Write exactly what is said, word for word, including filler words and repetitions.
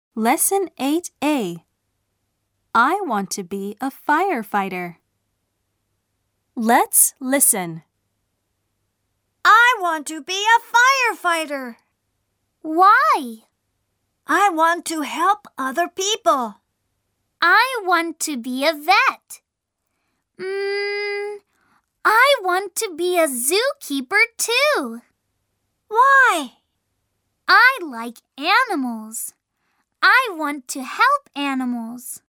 Lesson eight A. I want to be a firefighter. Let's listen. I want to be a firefighter. Why? I want to help other people. I want to be a vet. Mm, I want to be a zookeeper too. Why? I like animals. I want to help animals.